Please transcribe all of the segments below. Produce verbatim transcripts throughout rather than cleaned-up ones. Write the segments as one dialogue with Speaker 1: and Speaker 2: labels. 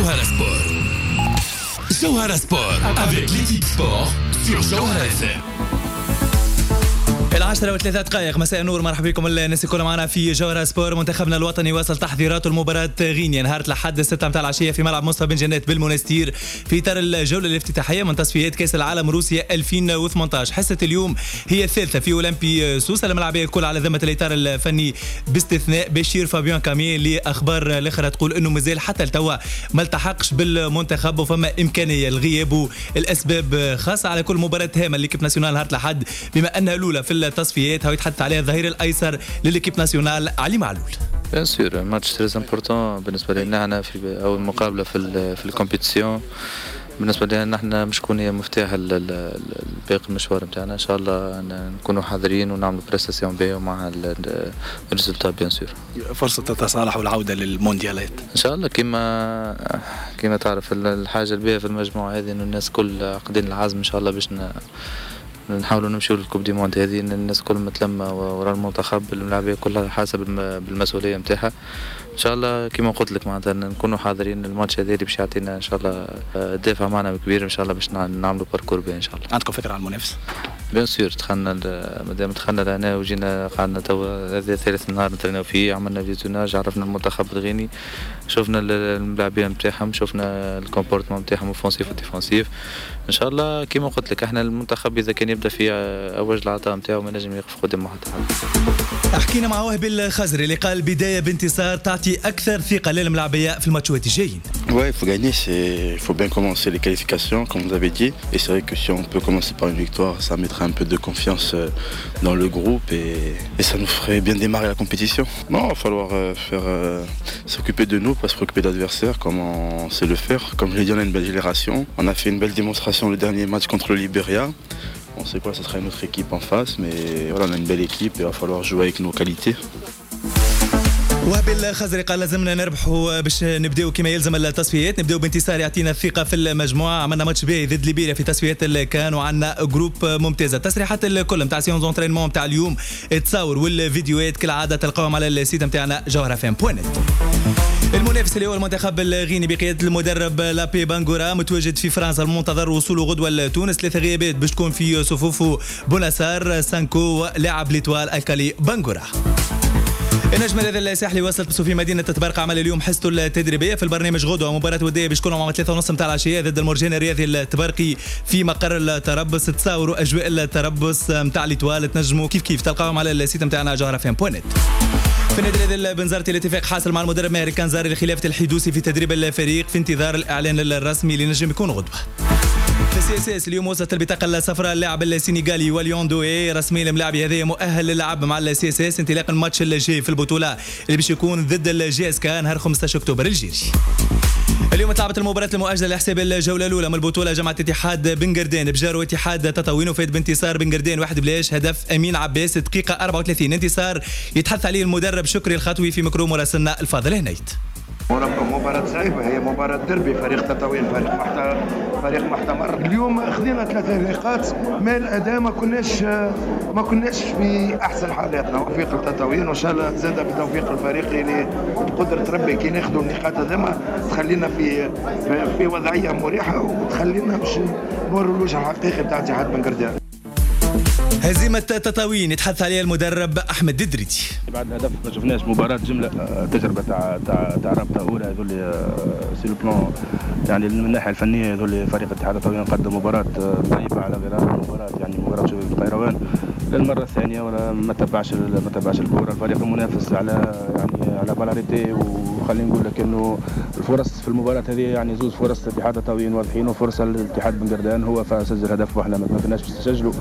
Speaker 1: Jawhara Sport. Jawhara Sport avec l'équipe sport sur Jawhara اف ام. العاشرة وثلاثة دقائق مساء النور، مرحبا بكم الناس الكل معنا في جوهرة سبور. منتخبنا الوطني واصل تحضيراته المباراة غينيا نهار الأحد الستة متاع العشية في ملعب مصطفى بن جنات بالمنستير في إطار الجولة الافتتاحية من تصفيات كأس العالم روسيا ألفين وثمانية عشر. حصة اليوم هي الثالثة في أولمبي سوسة، الملعبية الكل على ذمة الإطار الفني باستثناء بشير فابيان كامي اللي أخبار الأخرى تقول إنه مازال حتى التوا ما التحقش بالمنتخب وفما إمكانية الغياب والأسباب خاصة على كل مباراة هامة للإكيب ناسيونال نهار الأحد، بما أنها الأولى في التصفيات. هاو يتحدث عليها الظهير الايسر لليكيب ناسيونال علي معلول.
Speaker 2: بيان سور ماتش تريز امبورطون بالنسبه لنا احنا في اول مقابله في في الكومبيتيسيون. بالنسبه لنا احنا مشكون هي مفتاح باقي المشوار نتاعنا. ان شاء الله نكونوا حاضرين ونعملوا بريستاسيون باهيه مع الريزلت. بيان سور
Speaker 3: فرصه التصالح والعوده للمونديالات
Speaker 2: ان شاء الله. كما كما تعرف الحاجه الباهيه في المجموعه هذه انه الناس كل عقدين العزم ان شاء الله باش نحاولوا نمشيو للكوب دي موند هذه. الناس كل متلمه وراء المنتخب، الملاعبيه كلها حاسه بالمسؤوليه نتاعها. ان شاء الله كما قلت لك معناتها نكونوا حاضرين الماتش هذا اللي باش يعطينا ان شاء الله دافع معنا كبير ان شاء الله باش نعملوا باركور بيه ان شاء الله.
Speaker 3: عندكم فكره على المنافس؟
Speaker 2: بيان سور دخلنا مادام دخلنا لهنا وجينا قعدنا توا هذا ثالث نهار نتريناو فيه، عملنا فيزيوناج، عرفنا المنتخب الغيني، شفنا الملاعبيه نتاعهم، شفنا الكومبورتمون نتاعهم اوفنسيف وديفونسيف. ان شاء الله كما قلت لك احنا المنتخب اذا كان يبدا في اوج العطاء نتاعو ما نجم يقف قدام حتى حد.
Speaker 1: حكينا مع وهبي الخزري اللي قال بدايه بانتصار تعطي اكثر ثقه للملاعبيه في الماتشات الجايين.
Speaker 4: Ouais, il faut gagner, c'est il faut bien commencer les qualifications comme vous avez dit, et c'est vrai que si on peut commencer par une victoire, ça mettrait un peu de confiance dans le groupe et, et ça nous ferait bien démarrer la compétition. Non, il va falloir faire euh, s'occuper de nous, pas se préoccuper de l'adversaire comme on sait le faire. Comme je l'ai dit, on a une belle génération, on a fait une belle démonstration le dernier match contre le Libéria. On sait pas, ce sera une autre équipe en face, mais voilà, on a une belle équipe et il va falloir jouer avec nos qualités.
Speaker 1: وهبي الخزري قال لازمنا نربحوا باش نبداو كما يلزم التصفيات، نبداو بانتصار يعطينا الثقه في المجموعه. عملنا ماتش باهي ضد ليبيريا في تصفيات الكان وعندنا جروب ممتازه. التصريحات الكل نتاع سيونز اونترينمون نتاع اليوم تصور والفيديوهات كالعاده تلقاوهم على السيت نتاعنا جوهرة اف ام دوت نت. المنافس اللي هو المنتخب الغيني بقياده المدرب لابي بانغورا متواجد في فرنسا المنتظر وصوله غدوه لتونس. ثلاثه غيابات باش تكون في صفوفه بوناسار سانكو ولاعب ليتوال الكالي بانغورا. النجم هذا الساحلي وصلت بسو في مدينه تبارقة عمل اليوم حصته التدريبيه في البرنامج غدوه مباراه وديه باش تكون مع ثلاثة ونص نتاع العشيه ضد المرجان الرياضي التبارقي في مقر التربص. تصاوروا اجواء التربص نتاع ليتوال تنجموا كيف كيف تلقاوهم على السيت نتاعنا جوهرة اف ام دوت نت. في النادي البنزرتي الاتفاق حاصل مع المدرب ماهر كنزاري لخلافه الحدوثي في تدريب الفريق في انتظار الاعلان الرسمي اللي نجم يكون غدوه. في السي اس اس اليوم وصلت البطاقه الصفراء اللاعب السنغالي واليون دوي رسميا الملاعب هذا مؤهل للعب مع السي اس اس انطلاق الماتش الجاي في البطوله اللي باش يكون ضد الجي اس كا نهار خمسة عشر اكتوبر الجاري. اليوم تلعبت المباراة المؤجلة لحساب الجولة الأولى من البطولة جمعت اتحاد بنقردان بجارو اتحاد تطاوين وفات بانتصار بنقردان واحد بلاش هدف أمين عباس دقيقة أربعة وثلاثين. انتصار يتحدث عليه المدرب شكري الخطوي في ميكرو مراسلنا الفاضل هنيت.
Speaker 5: وراكم مباراة صعيبة، هي مباراة دربي، فريق تطاوين فريق محتمر فريق محتمر. اليوم خذينا ثلاثة نقاط، ما الأداء ما كناش ما كناش في أحسن حالاتنا. توفيق التطاوين وإن شاء الله زاد بتوفيق الفريق اللي بقدرة ربي كي ناخذوا النقاط هذوما تخلينا في في وضعية مريحة وتخلينا باش نوروا الوجه الحقيقي نتاع اتحاد بنقردان.
Speaker 1: هزيمة تطاوين يتحدث عليها المدرب أحمد ددريتي.
Speaker 6: بعد الهدف ما شفناش مباراة جملة تجربة تاع تاع تاع رابطة أولى هذول سي لو بلان يعني من الناحية الفنية هذول فريق اتحاد تطاوين قدم مباراة طيبة على غرار مباراة يعني مباراة شباب القيروان للمرة الثانية ولا ما تبعش ما تبعش الكرة. الفريق المنافس على يعني على بالاريتي وخلينا نقول لك إنه الفرص في المباراة هذه يعني زوز فرص اتحاد تطاوين واضحين وفرصة للاتحاد بنقردان هو فسجل هدف واحنا ما كناش نسجلوا.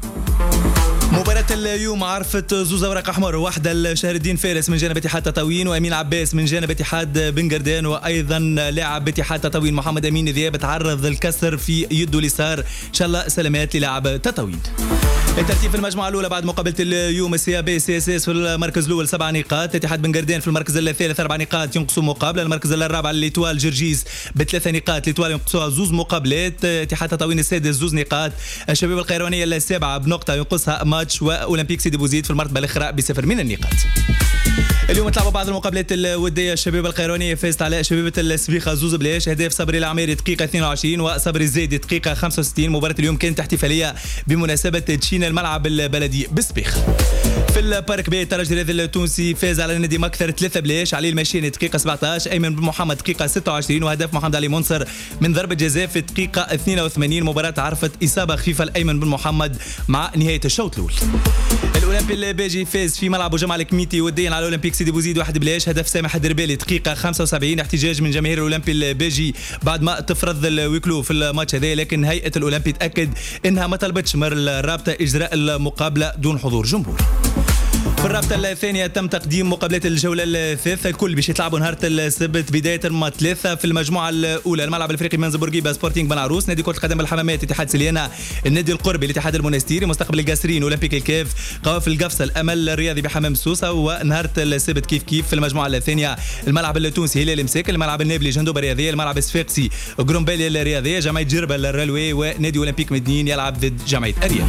Speaker 1: مباراة اليوم عرفت زوز أوراق أحمر، واحدة لشهر الدين فارس من جانب اتحاد تطاوين وأمين عباس من جانب اتحاد بنقردان، وأيضا لاعب اتحاد تطاوين محمد أمين ذياب تعرض الكسر في يده اليسار. إن شاء الله سلامات للاعب تطاوين. الترتيب في المجموعة الأولى بعد مقابلة اليوم السي بي سي اس اس في المركز الأول سبع نقاط، اتحاد بنقردان في المركز الثالث أربع نقاط ينقصوا مقابلة، المركز الرابع ليتوال جرجيس بثلاث نقاط، ليتوال ينقصوها زوز مقابلات، اتحاد تطاوين السادس زوز نقاط، الشباب القيروانية السابعة بنقطة ينقصها ماتش، وأولمبيك سيدي بوزيد في المرتبة الأخرى بصفر من النقاط. اليوم تلعبوا بعض المقابلات الوديه. الشبيبه القيرونيه فازت على شبيبه السبيخه زوز بلاش. اهداف صبري العميري دقيقه اثنين وعشرين وصبري الزايدي دقيقه خمسة وستين. مباراه اليوم كانت احتفاليه بمناسبه تشين الملعب البلدي بالسبيخ. في البارك بي الترجي الرياضي التونسي فاز على نادي مكثر ثلاثة بلاش. علي المشيني دقيقه سبعة عشر، ايمن بن محمد دقيقه ستة وعشرين وهدف محمد علي منصر من ضربه جزاء في الدقيقه اثنين وثمانين. مباراه عرفت اصابه خفيفه لايمن بن محمد مع نهايه الشوط الاول. الاولمبي الباجي فاز في ملعب جمعة الكميتي وديا على الاولمبيك سيدي بوزيد واحد بلاش. هدف سامح الدربالي دقيقه خمسة وسبعين. احتجاج من جماهير الاولمبي الباجي بعد ما تفرض الويكلو في الماتش هذا، لكن هيئه الاولمبي تاكد انها ما طلبتش من الرابطه اجراء المقابله دون حضور جمهور. في الرابطة الثانية تم تقديم مقابلات الجولة الثالثة، الكل باش يتلعبوا نهار السبت بداية ما ثلاثة. في المجموعة الأولى الملعب الأفريقي منز بورقيبة سبورتينغ بن عروس، نادي كرة القدم الحمامات اتحاد سليانة، النادي القربي الاتحاد المنستيري، مستقبل القاسرين أولمبيك الكاف، قوافل القفصة الأمل الرياضي بحمام سوسة. ونهار السبت كيف كيف في المجموعة الثانية الملعب التونسي هلال مساك، الملعب النابلي جندوبة الرياضية، الملعب الصفاقسي قرومباليا الرياضية، جمعية جربة الرلوي، ونادي أولمبيك مدنين يلعب ضد جمعية أريال.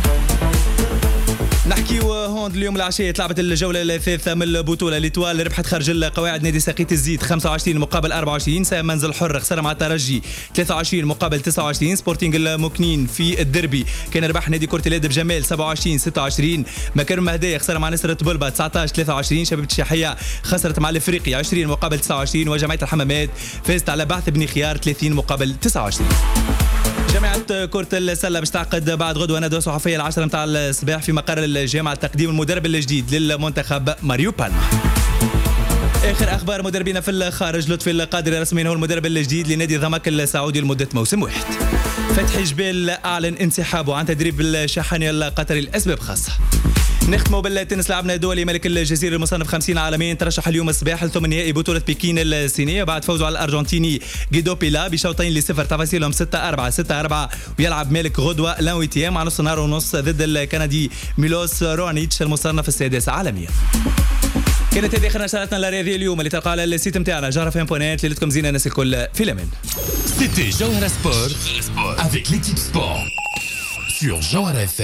Speaker 1: نحكيو هوند اليوم العشية تلعبت الجولة الثالثة من البطولة. ليتوال ربحت خارج القواعد نادي ساقيت الزيت خمسة وعشرين مقابل أربعة وعشرين. سام منزل حر خسر مع الترجي ثلاثة وعشرين مقابل تسعة وعشرين. سبورتينغ المكنين في الدربي كان ربح نادي كرة اليد بجمال سبعة وعشرين ستة وعشرين. مكرم مهدية خسر مع نصرة بلبة تسعة عشر ثلاثة وعشرين. شبيبة الشاحية خسرت مع الافريقي عشرين مقابل تسعة وعشرين. وجمعية الحمامات فازت على بعث بن خيار ثلاثين مقابل تسعة وعشرين. جامعة كرة السلة باش تعقد بعد غدوة ندوة صحفية العشرة متاع الصباح في مقر الجامعة تقديم المدرب الجديد للمنتخب ماريو بالما. اخر اخبار مدربين في الخارج. لطفي القادري رسميا هو المدرب الجديد لنادي ضمك السعودي لمدة موسم واحد. فتحي جبال اعلن انسحابه عن تدريب الشاحني القطري لاسباب خاصة. نختموا بالتنس. لعبنا دولي ملك الجزيرة المصنف خمسين عالميا ترشح اليوم الصباح لثمن نهائي بطولة بكين الصينية بعد فوزه على الأرجنتيني جيدو بيلا بشوطين لصفر. تفاصيلهم ستة أربعة ستة أربعة. ويلعب مالك غدوة لانويتيام مع نص نهار ونص ضد الكندي ميلوس رونيتش المصنف السادس عالميا. كانت هذه اخر نشراتنا الرياضيه اليوم اللي تلقى على السيت نتاعنا جوهرة اف ام بوينت. ليلتكم زينه الناس الكل في الامان.
Speaker 7: C'était Jawhara Sport avec l'équipe sport sur Jawhara F M.